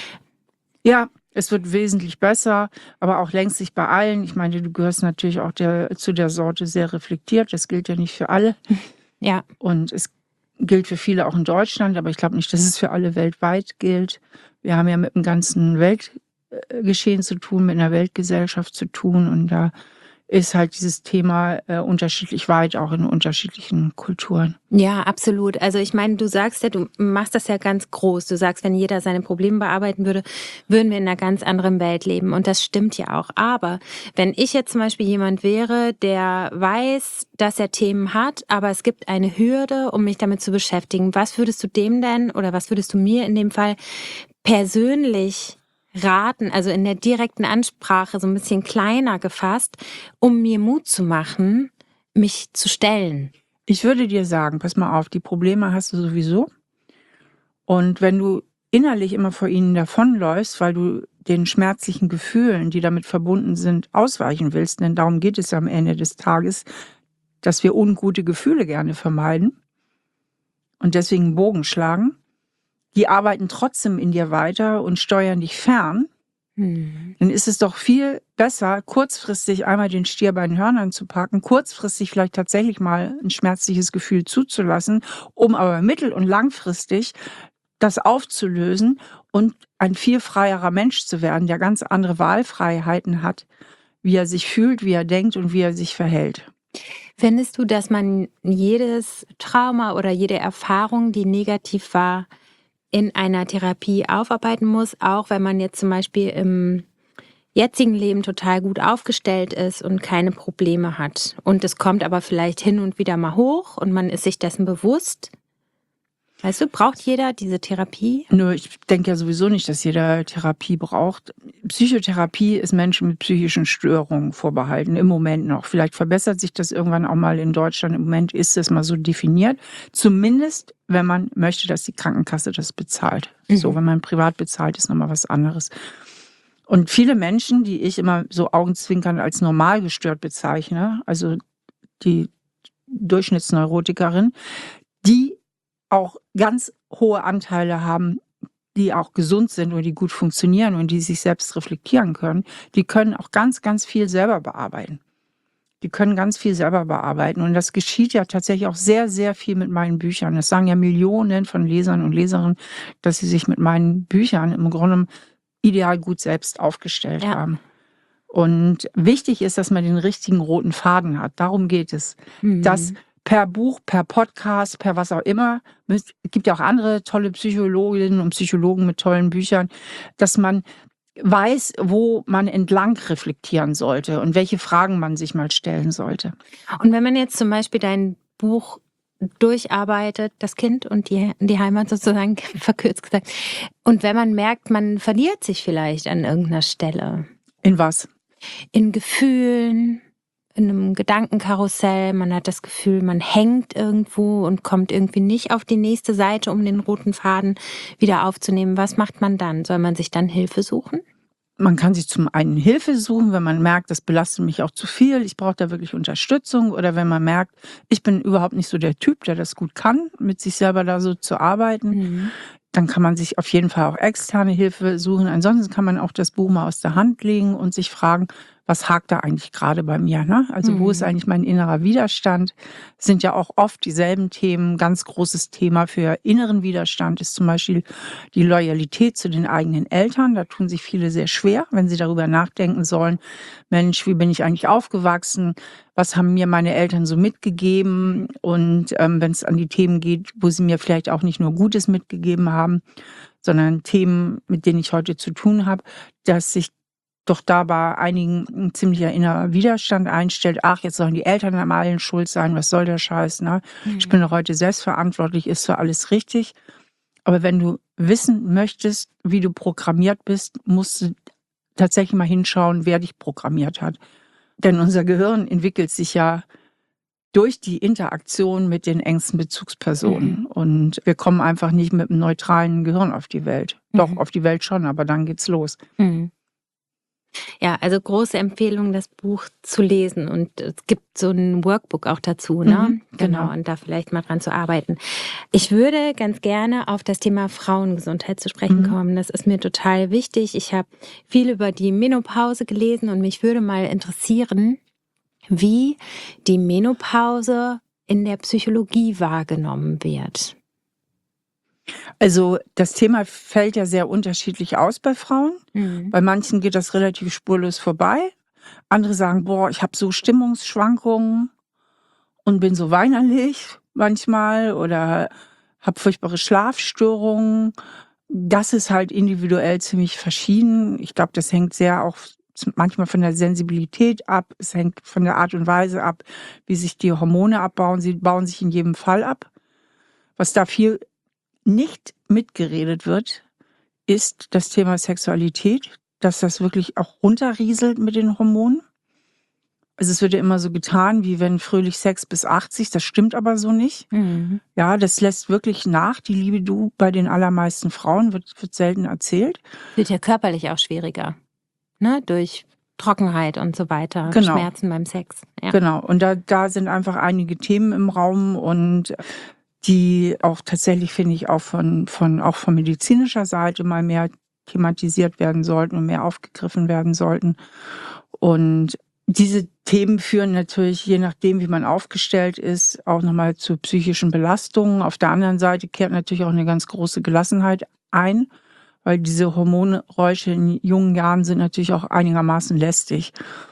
Ja, es wird wesentlich besser, aber auch längst nicht bei allen. Ich meine, du gehörst natürlich auch der, zu der Sorte sehr reflektiert. Das gilt ja nicht für alle. Ja. Und es gilt für viele auch in Deutschland, aber ich glaube nicht, dass es für alle weltweit gilt. Wir haben ja mit dem ganzen Weltgeschehen zu tun, mit einer Weltgesellschaft zu tun. Und da ist halt dieses Thema äh, unterschiedlich weit, auch in unterschiedlichen Kulturen. Ja, absolut. Also ich meine, du sagst ja, du machst das ja ganz groß. Du sagst, wenn jeder seine Probleme bearbeiten würde, würden wir in einer ganz anderen Welt leben. Und das stimmt ja auch. Aber wenn ich jetzt zum Beispiel jemand wäre, der weiß, dass er Themen hat, aber es gibt eine Hürde, um mich damit zu beschäftigen, was würdest du dem denn oder was würdest du mir in dem Fall persönlich raten, also in der direkten Ansprache so ein bisschen kleiner gefasst, um mir Mut zu machen, mich zu stellen? Ich würde dir sagen, pass mal auf, die Probleme hast du sowieso. Und wenn du innerlich immer vor ihnen davonläufst, weil du den schmerzlichen Gefühlen, die damit verbunden sind, ausweichen willst, denn darum geht es ja am Ende des Tages, dass wir ungute Gefühle gerne vermeiden und deswegen einen Bogen schlagen, die arbeiten trotzdem in dir weiter und steuern dich fern, hm. dann ist es doch viel besser, kurzfristig einmal den Stier bei den Hörnern zu packen, kurzfristig vielleicht tatsächlich mal ein schmerzliches Gefühl zuzulassen, um aber mittel- und langfristig das aufzulösen und ein viel freierer Mensch zu werden, der ganz andere Wahlfreiheiten hat, wie er sich fühlt, wie er denkt und wie er sich verhält. Findest du, dass man jedes Trauma oder jede Erfahrung, die negativ war, in einer Therapie aufarbeiten muss, auch wenn man jetzt zum Beispiel im jetzigen Leben total gut aufgestellt ist und keine Probleme hat? Und es kommt aber vielleicht hin und wieder mal hoch und man ist sich dessen bewusst. Weißt du, braucht jeder diese Therapie? Nö, ich denke ja sowieso nicht, dass jeder Therapie braucht. Psychotherapie ist Menschen mit psychischen Störungen vorbehalten, im Moment noch. Vielleicht verbessert sich das irgendwann auch mal in Deutschland. Im Moment ist es mal so definiert. Zumindest, wenn man möchte, dass die Krankenkasse das bezahlt. Mhm. So, wenn man privat bezahlt, ist nochmal was anderes. Und viele Menschen, die ich immer so augenzwinkernd als normal gestört bezeichne, also die Durchschnittsneurotikerin, die auch ganz hohe Anteile haben, die auch gesund sind und die gut funktionieren und die sich selbst reflektieren können, die können auch ganz, ganz viel selber bearbeiten. Die können ganz viel selber bearbeiten. Und das geschieht ja tatsächlich auch sehr, sehr viel mit meinen Büchern. Das sagen ja Millionen von Lesern und Leserinnen, dass sie sich mit meinen Büchern im Grunde ideal gut selbst aufgestellt ja. haben. Und wichtig ist, dass man den richtigen roten Faden hat. Darum geht es. Mhm. Dass per Buch, per Podcast, per was auch immer, es gibt ja auch andere tolle Psychologinnen und Psychologen mit tollen Büchern, dass man weiß, wo man entlang reflektieren sollte und welche Fragen man sich mal stellen sollte. Und wenn man jetzt zum Beispiel dein Buch durcharbeitet, das Kind und die, die Heimat sozusagen, verkürzt gesagt, und wenn man merkt, man verliert sich vielleicht an irgendeiner Stelle. In was? In Gefühlen, in einem Gedankenkarussell, man hat das Gefühl, man hängt irgendwo und kommt irgendwie nicht auf die nächste Seite, um den roten Faden wieder aufzunehmen. Was macht man dann? Soll man sich dann Hilfe suchen? Man kann sich zum einen Hilfe suchen, wenn man merkt, das belastet mich auch zu viel, ich brauche da wirklich Unterstützung. Oder wenn man merkt, ich bin überhaupt nicht so der Typ, der das gut kann, mit sich selber da so zu arbeiten. Mhm. Dann kann man sich auf jeden Fall auch externe Hilfe suchen. Ansonsten kann man auch das Buch mal aus der Hand legen und sich fragen, was hakt da eigentlich gerade bei mir? Ne? Also mhm. wo ist eigentlich mein innerer Widerstand? Das sind ja auch oft dieselben Themen. Ganz großes Thema für inneren Widerstand ist zum Beispiel die Loyalität zu den eigenen Eltern. Da tun sich viele sehr schwer, wenn sie darüber nachdenken sollen, Mensch, wie bin ich eigentlich aufgewachsen? Was haben mir meine Eltern so mitgegeben? Und ähm, wenn es an die Themen geht, wo sie mir vielleicht auch nicht nur Gutes mitgegeben haben, sondern Themen, mit denen ich heute zu tun habe, dass sich doch da bei einigen ein ziemlicher innerer Widerstand einstellt. Ach, jetzt sollen die Eltern am allen schuld sein. Was soll der Scheiß? Ne? Mhm. Ich bin doch heute selbstverantwortlich, ist für alles richtig. Aber wenn du wissen möchtest, wie du programmiert bist, musst du tatsächlich mal hinschauen, wer dich programmiert hat. Denn unser Gehirn entwickelt sich ja durch die Interaktion mit den engsten Bezugspersonen. Mhm. Und wir kommen einfach nicht mit einem neutralen Gehirn auf die Welt. Mhm. Doch, auf die Welt schon, aber dann geht's los. Mhm. Ja, also große Empfehlung, das Buch zu lesen. Und es gibt so ein Workbook auch dazu, ne? Mhm, Genau, genau. und da vielleicht mal dran zu arbeiten. Ich würde ganz gerne auf das Thema Frauengesundheit zu sprechen Mhm. kommen. Das ist mir total wichtig. Ich habe viel über die Menopause gelesen und mich würde mal interessieren, wie die Menopause in der Psychologie wahrgenommen wird. Also das Thema fällt ja sehr unterschiedlich aus bei Frauen. Mhm. Bei manchen geht das relativ spurlos vorbei. Andere sagen, boah, ich habe so Stimmungsschwankungen und bin so weinerlich manchmal oder habe furchtbare Schlafstörungen. Das ist halt individuell ziemlich verschieden. Ich glaube, das hängt sehr auch z- manchmal von der Sensibilität ab. Es hängt von der Art und Weise ab, wie sich die Hormone abbauen. Sie bauen sich in jedem Fall ab. Was da viel nicht mitgeredet wird, ist das Thema Sexualität, dass das wirklich auch runterrieselt mit den Hormonen. Also es wird ja immer so getan, wie wenn fröhlich Sex bis achtzig, das stimmt aber so nicht. Mhm. Ja, das lässt wirklich nach. Die Libido bei den allermeisten Frauen wird, wird selten erzählt. Wird ja körperlich auch schwieriger, ne? Durch Trockenheit und so weiter, Genau, Schmerzen beim Sex. Ja. genau. Und da, da sind einfach einige Themen im Raum und die auch tatsächlich, finde ich, auch von, von, auch von medizinischer Seite mal mehr thematisiert werden sollten und mehr aufgegriffen werden sollten. Und diese Themen führen natürlich, je nachdem, wie man aufgestellt ist, auch nochmal zu psychischen Belastungen. Auf der anderen Seite kehrt natürlich auch eine ganz große Gelassenheit ein, weil diese Hormonräusche in jungen Jahren sind natürlich auch einigermaßen lästig.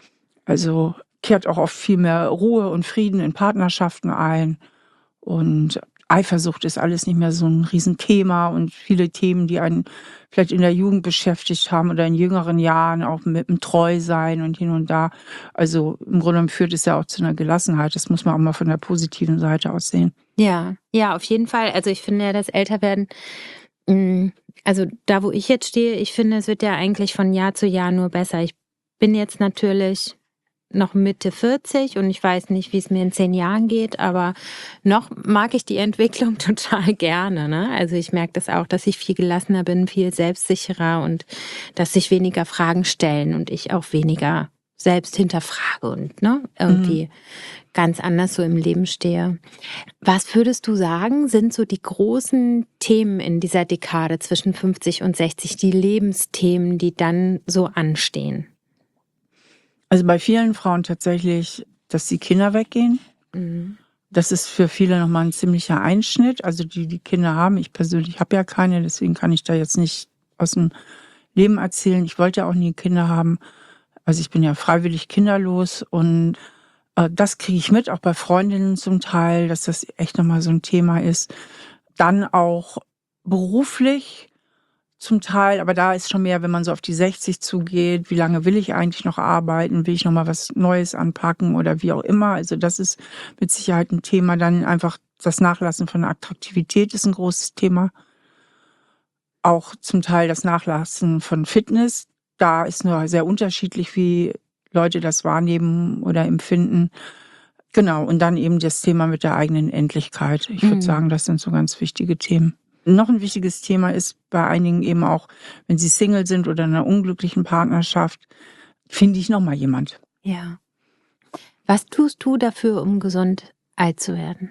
Also kehrt auch oft viel mehr Ruhe und Frieden in Partnerschaften ein. Und Eifersucht ist alles nicht mehr so ein Riesenthema und viele Themen, die einen vielleicht in der Jugend beschäftigt haben oder in jüngeren Jahren, auch mit dem Treusein und hin und da. Also im Grunde genommen führt es ja auch zu einer Gelassenheit. Das muss man auch mal von der positiven Seite aus sehen. Ja, ja, auf jeden Fall. Also ich finde ja, das Älterwerden, mm, also da, wo ich jetzt stehe, ich finde, es wird ja eigentlich von Jahr zu Jahr nur besser. Ich bin jetzt natürlich noch Mitte vierzig und ich weiß nicht, wie es mir in zehn Jahren geht, aber noch mag ich die Entwicklung total gerne, ne? Also ich merke das auch, dass ich viel gelassener bin, viel selbstsicherer und dass sich weniger Fragen stellen und ich auch weniger selbst hinterfrage und ne, irgendwie ganz anders so im Leben stehe. Was würdest du sagen, sind so die großen Themen in dieser Dekade zwischen fünfzig und sechzig, die Lebensthemen, die dann so anstehen? Also bei vielen Frauen tatsächlich, dass die Kinder weggehen. Mhm. Das ist für viele nochmal ein ziemlicher Einschnitt. Also die, die Kinder haben. Ich persönlich habe ja keine, deswegen kann ich da jetzt nicht aus dem Leben erzählen. Ich wollte ja auch nie Kinder haben. Also ich bin ja freiwillig kinderlos und äh, das kriege ich mit, auch bei Freundinnen zum Teil, dass das echt nochmal so ein Thema ist. Dann auch beruflich zum Teil, aber da ist schon mehr, wenn man so auf die sechzig zugeht, wie lange will ich eigentlich noch arbeiten, will ich noch mal was Neues anpacken oder wie auch immer. Also das ist mit Sicherheit ein Thema. Dann einfach das Nachlassen von Attraktivität ist ein großes Thema. Auch zum Teil das Nachlassen von Fitness. Da ist nur sehr unterschiedlich, wie Leute das wahrnehmen oder empfinden. Genau, und dann eben das Thema mit der eigenen Endlichkeit. Ich würde Mhm. sagen, das sind so ganz wichtige Themen. Noch ein wichtiges Thema ist bei einigen eben auch, wenn sie Single sind oder in einer unglücklichen Partnerschaft, finde ich noch mal jemand. Ja. Was tust du dafür, um gesund alt zu werden?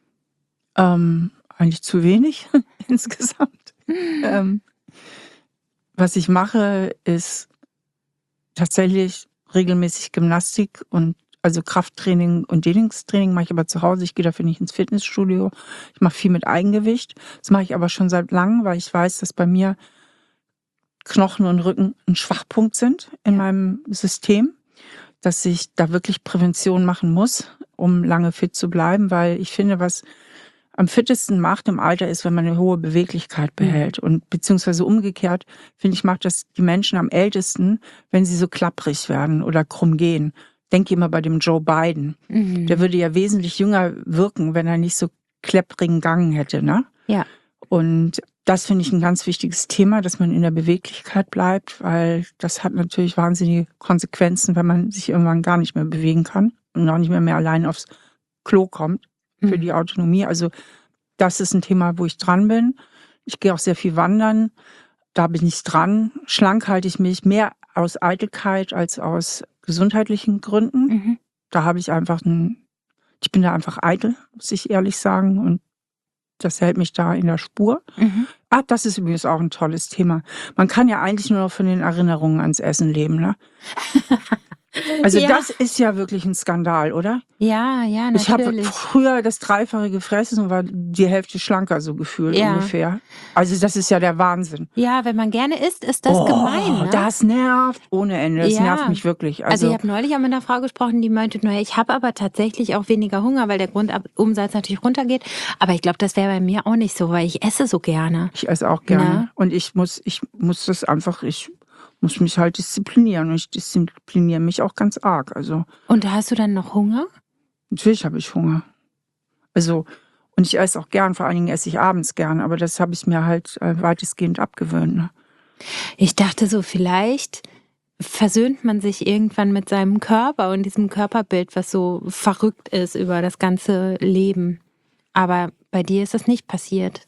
Ähm, eigentlich zu wenig insgesamt. Ähm, was ich mache, ist tatsächlich regelmäßig Gymnastik und also Krafttraining und Dehnungstraining mache ich aber zu Hause. Ich gehe dafür nicht ins Fitnessstudio. Ich mache viel mit Eigengewicht. Das mache ich aber schon seit langem, weil ich weiß, dass bei mir Knochen und Rücken ein Schwachpunkt sind in Ja. meinem System, dass ich da wirklich Prävention machen muss, um lange fit zu bleiben, weil ich finde, was am fittesten macht im Alter ist, wenn man eine hohe Beweglichkeit behält. Und beziehungsweise umgekehrt, finde ich, macht das die Menschen am ältesten, wenn sie so klapprig werden oder krumm gehen. Denke immer bei dem Joe Biden. Mhm. Der würde ja wesentlich jünger wirken, wenn er nicht so klepprigen Gang hätte, ne? Ja. Und das finde ich ein ganz wichtiges Thema, dass man in der Beweglichkeit bleibt, weil das hat natürlich wahnsinnige Konsequenzen, wenn man sich irgendwann gar nicht mehr bewegen kann und auch nicht mehr, mehr allein aufs Klo kommt für Mhm. die Autonomie. Also das ist ein Thema, wo ich dran bin. Ich gehe auch sehr viel wandern. Da bin ich dran. Schlank halte ich mich. Mehr aus Eitelkeit als aus gesundheitlichen Gründen. Mhm. Da habe ich einfach ein, ich bin da einfach eitel, muss ich ehrlich sagen. Und das hält mich da in der Spur. Mhm. Ah, das ist übrigens auch ein tolles Thema. Man kann ja eigentlich nur noch von den Erinnerungen ans Essen leben, ne? Also Ja. das ist ja wirklich ein Skandal, oder? Ja, ja, Ich habe natürlich. früher das Dreifache gefressen und war die Hälfte schlanker so gefühlt Ja. ungefähr. Also das ist ja der Wahnsinn. Ja, wenn man gerne isst, ist das Oh, gemein, ne? das nervt ohne Ende. Das Ja. nervt mich wirklich. Also ich Also habe neulich auch mit einer Frau gesprochen, die meinte, naja, ich habe aber tatsächlich auch weniger Hunger, weil der Grundumsatz natürlich runtergeht. Aber ich glaube, das wäre bei mir auch nicht so, weil ich esse so gerne. ich esse auch gerne. Ne? Und ich muss, ich muss das einfach, ich muss mich halt disziplinieren. Und ich diszipliniere mich auch ganz arg. Also Und hast du dann noch Hunger? natürlich habe ich Hunger. Also, und ich esse auch gern, vor allen Dingen esse ich abends gern, aber das habe ich mir halt äh, weitestgehend abgewöhnt. Ne? Ich dachte so, vielleicht versöhnt man sich irgendwann mit seinem Körper und diesem Körperbild, was so verrückt ist über das ganze Leben. Aber bei dir ist das nicht passiert.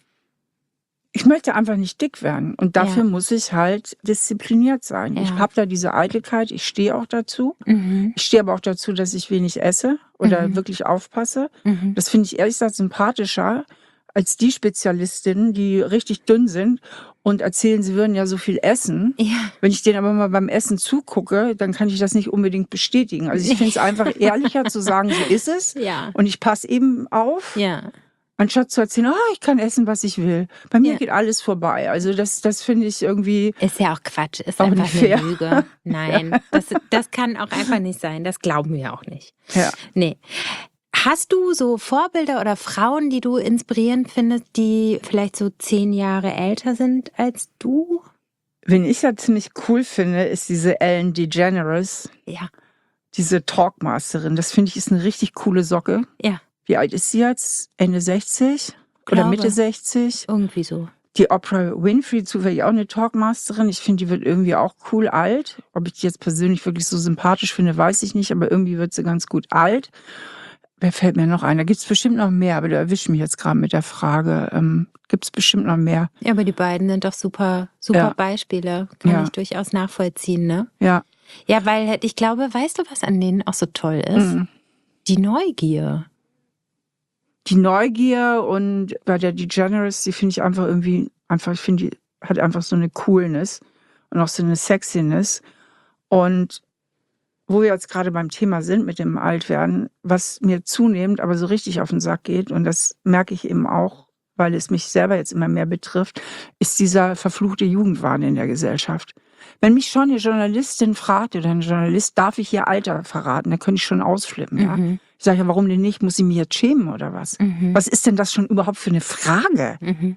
Ich möchte einfach nicht dick werden. Und dafür Ja. muss ich halt diszipliniert sein. Ja. Ich habe da diese Eitelkeit, ich stehe auch dazu. Mhm. Ich stehe aber auch dazu, dass ich wenig esse oder Mhm. wirklich aufpasse. Mhm. Das finde ich ehrlich gesagt sympathischer als die Spezialistinnen, die richtig dünn sind und erzählen, sie würden ja so viel essen. Ja. Wenn ich denen aber mal beim Essen zugucke, dann kann ich das nicht unbedingt bestätigen. Also ich finde es einfach ehrlicher zu sagen, so ist es. Ja. Und ich passe eben auf. Ja. Anstatt zu erzählen, ah, ich kann essen, was ich will. Bei mir Ja. geht alles vorbei. Also das, das finde ich irgendwie. Ist ja auch Quatsch, ist Auch einfach nicht fair. eine Lüge. Nein, das, das kann auch einfach nicht sein. Das glauben wir auch nicht. Ja. Nee. Hast du so Vorbilder oder Frauen, die du inspirierend findest, die vielleicht so zehn Jahre älter sind als du? Wen ich ja ziemlich cool finde, ist diese Ellen DeGeneres, Ja. diese Talkmasterin. Das finde ich ist eine richtig coole Socke. Ja, Wie alt ist sie jetzt? Ende sechzig? Oder Glaube. Mitte sechzig? irgendwie so. Die Oprah Winfrey, zufällig auch eine Talkmasterin. Ich finde, die wird irgendwie auch cool alt. Ob ich die jetzt persönlich wirklich so sympathisch finde, weiß ich nicht. Aber irgendwie wird sie ganz gut alt. Wer fällt mir noch ein? Da gibt es bestimmt noch mehr, aber du erwischst mich jetzt gerade mit der Frage. Ähm, gibt es bestimmt noch mehr? Ja, aber die beiden sind doch super, super Ja. Beispiele. Kann Ja. ich durchaus nachvollziehen, ne? Ja. Ja, weil ich glaube, weißt du, was an denen auch so toll ist? Mhm. Die Neugier. Die Neugier und bei der DeGeneres, die finde ich einfach irgendwie, einfach, ich finde, die hat einfach so eine Coolness und auch so eine Sexiness. Und wo wir jetzt gerade beim Thema sind mit dem Altwerden, was mir zunehmend aber so richtig auf den Sack geht, und das merke ich eben auch, weil es mich selber jetzt immer mehr betrifft, ist dieser verfluchte Jugendwahn in der Gesellschaft. Wenn mich schon eine Journalistin fragt oder ein Journalist, darf ich ihr Alter verraten, dann könnte ich schon ausflippen. Ja? Mhm. Ich sage ja, warum denn nicht? Muss sie mich jetzt schämen oder was? Mhm. Was ist denn das schon überhaupt für eine Frage? Mhm.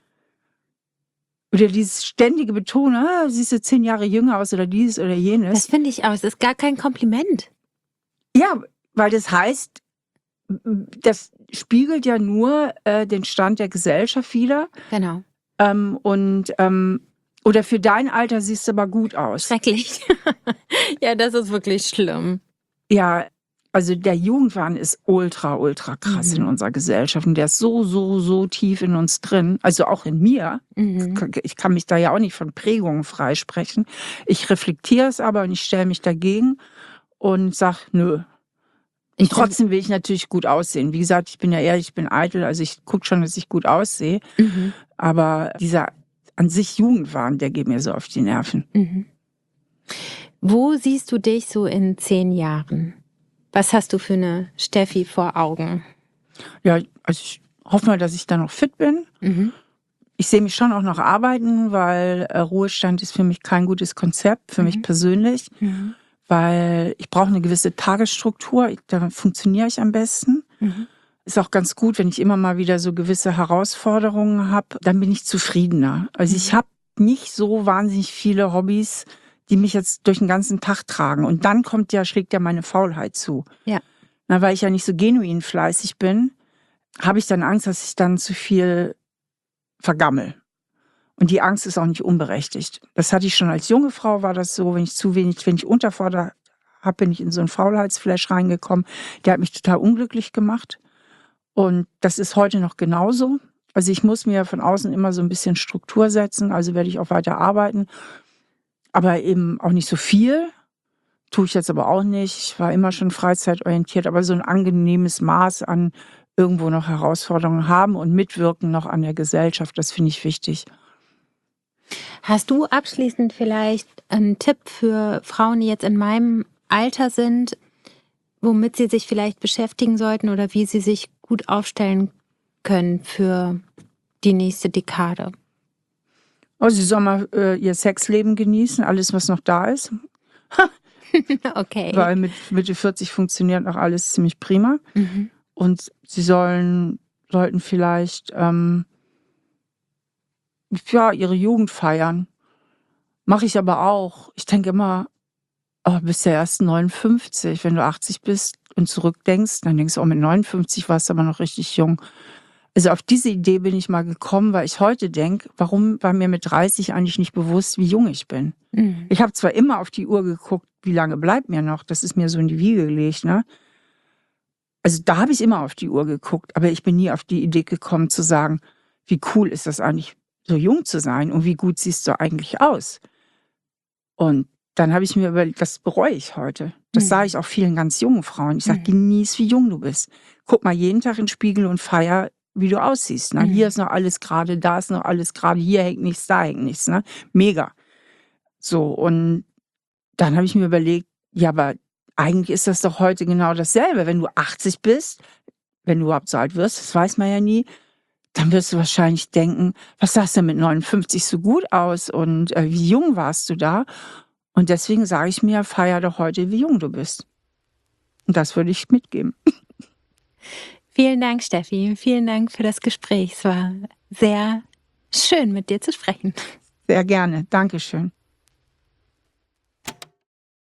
Oder dieses ständige Betonen, ah, siehst du zehn Jahre jünger aus oder dieses oder Das jenes. finde ich auch. Es ist gar kein Kompliment. Ja, weil das heißt, das spiegelt ja nur äh, den Stand der Gesellschaft wider. Genau. Ähm, und ähm, oder für dein Alter siehst du aber gut aus. Schrecklich. Ja, das ist wirklich schlimm. Ja, also der Jugendwahn ist ultra, ultra krass Mhm. in unserer Gesellschaft. Und der ist so, so, so tief in uns drin. Also auch in mir. Mhm. Ich kann mich da ja auch nicht von Prägungen freisprechen. Ich reflektiere es aber und ich stelle mich dagegen und sage, nö. Und Ich find- trotzdem will ich natürlich gut aussehen. Wie gesagt, ich bin ja ehrlich, ich bin eitel, also ich gucke schon, dass ich gut aussehe. Mhm. Aber dieser an sich Jugendwahn, der geht mir so auf die Nerven. Mhm. Wo siehst du dich so in zehn Jahren? Was hast du für eine Steffi vor Augen? Ja, also ich hoffe mal, dass ich da noch fit bin. Mhm. Ich sehe mich schon auch noch arbeiten, weil äh, Ruhestand ist für mich kein gutes Konzept, für Mhm. mich persönlich. Mhm. Weil ich brauche eine gewisse Tagesstruktur, ich, da funktioniere ich am besten. Mhm. Ist auch ganz gut, wenn ich immer mal wieder so gewisse Herausforderungen habe, dann bin ich zufriedener. Also ich habe nicht so wahnsinnig viele Hobbys, die mich jetzt durch den ganzen Tag tragen. Und dann kommt ja, schlägt ja meine Faulheit zu. Ja. Na, weil ich ja nicht so genuin fleißig bin, habe ich dann Angst, dass ich dann zu viel vergammel. Und die Angst ist auch nicht unberechtigt. Das hatte ich schon als junge Frau, war das so, wenn ich zu wenig, wenn ich unterfordert habe, bin ich in so einen Faulheitsflash reingekommen. Der hat mich total unglücklich gemacht. Und das ist heute noch genauso. Also ich muss mir von außen immer so ein bisschen Struktur setzen, also werde ich auch weiter arbeiten. aber eben auch nicht so viel. Tue ich jetzt aber auch nicht. Ich war immer schon freizeitorientiert, aber so ein angenehmes Maß an irgendwo noch Herausforderungen haben und mitwirken noch an der Gesellschaft, das finde ich wichtig. Hast du abschließend vielleicht einen Tipp für Frauen, die jetzt in meinem Alter sind, womit sie sich vielleicht beschäftigen sollten oder wie sie sich gut aufstellen können für die nächste Dekade? Oh, sie soll mal äh, ihr Sexleben genießen, alles, was noch da ist. Okay. Weil mit Mitte vierzig funktioniert noch alles ziemlich prima. Mhm. Und sie sollen, sollten vielleicht ähm, ja, ihre Jugend feiern. Mache ich aber auch. Ich denke immer, oh, bist ja erst neunundfünfzig. Wenn du achtzig bist und zurückdenkst, dann denkst du, oh, mit neunundfünfzig warst du aber noch richtig jung. Also auf diese Idee bin ich mal gekommen, weil ich heute denke, warum war mir mit dreißig eigentlich nicht bewusst, wie jung ich bin? Mhm. Ich habe zwar immer auf die Uhr geguckt, wie lange bleibt mir noch, das ist mir so in die Wiege gelegt, ne? Also da habe ich immer auf die Uhr geguckt, aber ich bin nie auf die Idee gekommen zu sagen, wie cool ist das eigentlich, so jung zu sein und wie gut siehst du eigentlich aus? Und dann habe ich mir überlegt, das bereue ich heute. Das Mhm. sage ich auch vielen ganz jungen Frauen. Ich sage, Mhm. genieß, wie jung du bist. Guck mal jeden Tag in den Spiegel und feier, wie du aussiehst. Ne? Mhm. Hier ist noch alles gerade, da ist noch alles gerade, hier hängt nichts, da hängt nichts. Ne? Mega. So, und dann habe ich mir überlegt, ja, aber eigentlich ist das doch heute genau dasselbe. Wenn du achtzig bist, wenn du überhaupt so alt wirst, das weiß man ja nie, dann wirst du wahrscheinlich denken, was sahst du mit neunundfünfzig so gut aus und äh, wie jung warst du da? Und deswegen sage ich mir, feier doch heute, wie jung du bist. Und das würde ich mitgeben. Vielen Dank, Steffi. Vielen Dank für das Gespräch. Es war sehr schön, mit dir zu sprechen. Sehr gerne. Dankeschön.